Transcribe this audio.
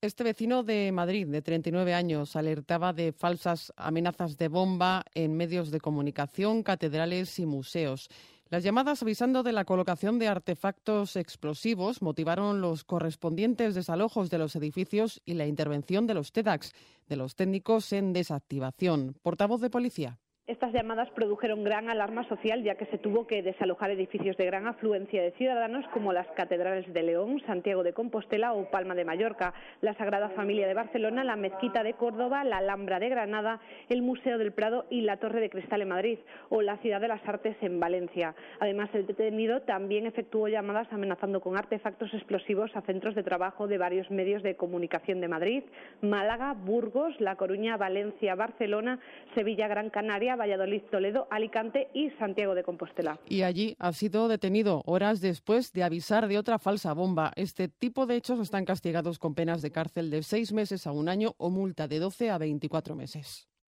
Este vecino de Madrid, de 39 años, alertaba de falsas amenazas de bomba en medios de comunicación, catedrales y museos. Las llamadas avisando de la colocación de artefactos explosivos motivaron los correspondientes desalojos de los edificios y la intervención de los TEDx, de los técnicos en desactivación. Portavoz de policía. Estas llamadas produjeron gran alarma social, ya que se tuvo que desalojar edificios de gran afluencia de ciudadanos como las catedrales de León, Santiago de Compostela o Palma de Mallorca, la Sagrada Familia de Barcelona, la Mezquita de Córdoba, la Alhambra de Granada, el Museo del Prado y la Torre de Cristal en Madrid o la Ciudad de las Artes en Valencia. Además, el detenido también efectuó llamadas amenazando con artefactos explosivos a centros de trabajo de varios medios de comunicación de Madrid, Málaga, Burgos, La Coruña, Valencia, Barcelona, Sevilla, Gran Canaria, Valladolid, Toledo, Alicante y Santiago de Compostela. Y allí ha sido detenido horas después de avisar de otra falsa bomba. Este tipo de hechos están castigados con penas de cárcel de 6 meses a 1 año o multa de 12 a 24 meses.